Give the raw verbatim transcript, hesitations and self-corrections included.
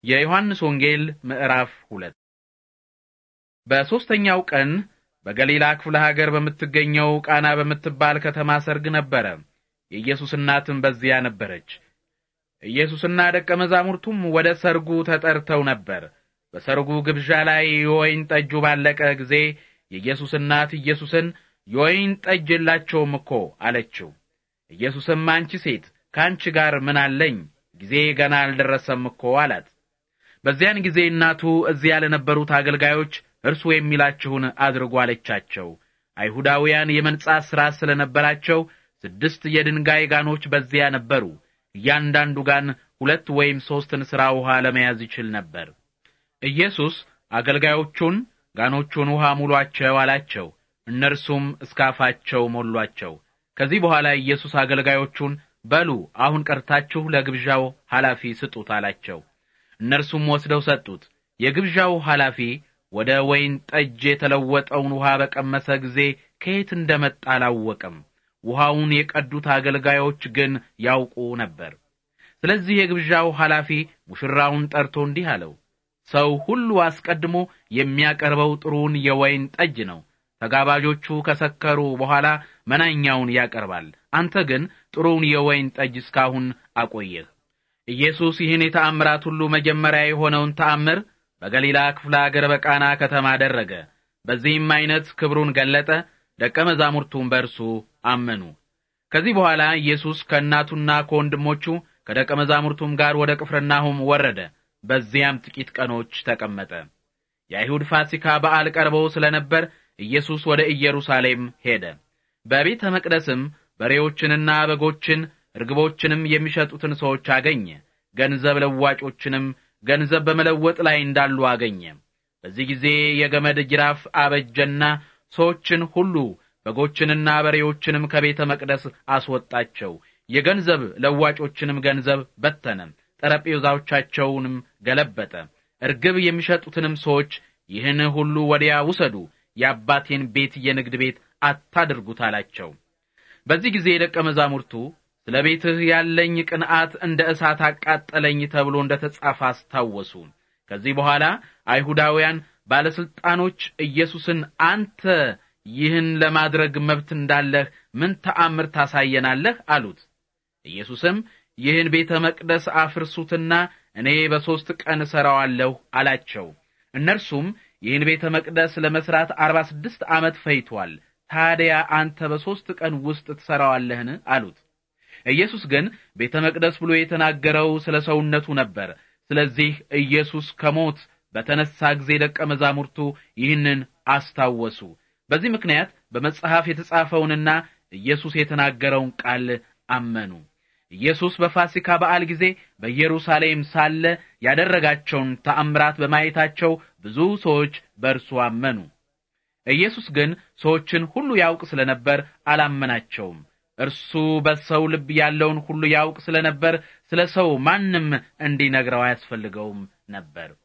የዮሐንስ ወንጌል ምዕራፍ ሁለት በሶስተኛው ቀን በገሊላ ክፍለ ሀገር በምትገኘው ቃና በምትባል ከተማ ሰርግ ነበረ። የኢየሱስ እናትም በዚያ ነበረች። ኢየሱስና ደቀ መዛሙርቱም ወደ ሰርጉ ተጠርተው ነበር። በሰርጉ ግብዣ ላይ የወይን ጠጁ ባለቀ ጊዜ የኢየሱስ እናት ኢየሱስን የወይን ጠጅ የላቸውም እኮ አለችው። ኢየሱስም አንቺ ሴት ካንቺ ጋር ምን አለኝ? ጊዜ ገና አልደረሰም እኮ አላት። በዚያን ጊዜ እናቱ እዚያ ለነበሩት አገልጋዮች እርሱ የሚላችሁን አድርጉ አለቻቸው። አይሁዳውያን የመንጻት ሥራ ስለነበራቸው ስድስት የድንጋይ ጋኖች በዚያ ነበሩ። እያንዳንዱ ጋን ሁለት ወይም ሦስት እንስራ ውሃ ለመያዝ ይችል ነበር። ኢየሱስ አገልጋዮቹን ጋኖቹን ውሃ ሙሏቸው አላቸው። እነርሱም እስካፋቸው ሞሏቸው። ከዚህ በኋላ ኢየሱስ አገልጋዮቹን በሉ አሁን ቀርታችሁ ለግብዣው ኃላፊ ስጡት አላቸው። እነርሱም ወስደው ሰጡት። የግብዣው ኃላፊ ወደ ወይን ጠጅ የተለወጠውን ውሃ በቀመሰ ጊዜ ከየት እንደመጣ አላወቀም። ውሃውን የቀዱት አገልጋዮች ግን ያውቁ ነበር። ስለዚህ የግብዣው ኃላፊ ሙሽራውን ጠርቶ እንዲህ አለው፣ ሰው ሁሉ አስቀድሞ የሚያቀርበው ጥሩውን የወይን ጠጅ ነው። ተጋባዦቹ ከሰከሩ በኋላ መናኛውን ያቀርባል። አንተ ግን ጥሩውን የወይን ጠጅ እስካሁን አቆየህ። ኢየሱስ ይህን የተአምራት ሁሉ መጀመሪያ የሆነውን ተአምር በገሊላ ክፍለ ሀገር በቃና ከተማ አደረገ። በዚህም አይነት ክብሩን ገለጠ። ደቀ መዛሙርቱም በእርሱ አመኑ። ከዚህ በኋላ ኢየሱስ ከእናቱና ከወንድሞቹ ከደቀ መዛሙርቱም ጋር ወደ ቅፍርናሆም ወረደ። በዚያም ጥቂት ቀኖች ተቀመጠ። የአይሁድ ፋሲካ በዓል ቀርቦ ስለነበር ኢየሱስ ወደ ኢየሩሳሌም ሄደ። በቤተ መቅደስም በሬዎችንና በጎችን ርግቦችንም የሚሸጡትን ሰዎች አገኘ። ገንዘብ ለዋጮችንም ገንዘብ በመለወጥ ላይ እንዳሉ አገኘ። በዚህ ጊዜ የገመድ ጅራፍ አበጀና ሰዎችን ሁሉ በጎችንና በሬዎችንም ከቤተ መቅደስ አስወጣቸው። የገንዘብ ለዋጮችንም ገንዘብ በተነ፣ ጠረጴዛዎቻቸውንም ገለበጠ። ርግብ የሚሸጡትንም ሰዎች ይህን ሁሉ ወዲያ ውሰዱ፣ የአባቴን ቤት የንግድ ቤት አታድርጉት አላቸው። በዚህ ጊዜ ደቀ መዛሙርቱ ስለ ቤትህ ያለኝ ቅንዓት እንደ እሳት አቃጠለኝ ተብሎ እንደተጻፈ አስታወሱ። ከዚህ በኋላ አይሁዳውያን ባለስልጣኖች ኢየሱስን አንተ ይህን ለማድረግ መብት እንዳለህ ምን ተአምር ታሳየናለህ አሉት። ኢየሱስም ይህን ቤተ መቅደስ አፍርሱትና እኔ በሶስት ቀን እሰራዋለሁ አላቸው። እነርሱም ይህን ቤተ መቅደስ ለመስራት አርባ ስድስት ዓመት ፈይቷል፣ ታዲያ አንተ በሶስት ቀን ውስጥ ትሰራዋለህን አሉት። ኢየሱስ ግን ቤተ መቅደስ ብሎ የተናገረው ስለ ሰውነቱ ነበር። ስለዚህ ኢየሱስ ከሞት በተነሳ ጊዜ ደቀ መዛሙርቱ ይህንን አስታወሱ። በዚህ ምክንያት በመጽሐፍ የተጻፈውንና ኢየሱስ የተናገረውን ቃል አመኑ። ኢየሱስ በፋሲካ በዓል ጊዜ በኢየሩሳሌም ሳለ ያደረጋቸውን ተአምራት በማየታቸው ብዙ ሰዎች በእርሱ አመኑ። ኢየሱስ ግን ሰዎችን ሁሉ ያውቅ ስለነበር አላመናቸውም። እርሱ በሰው ልብ ያለውን ሁሉ ያውቅ ስለነበር ስለ ሰው ማንም እንዲነግረው አያስፈልገውም ነበር።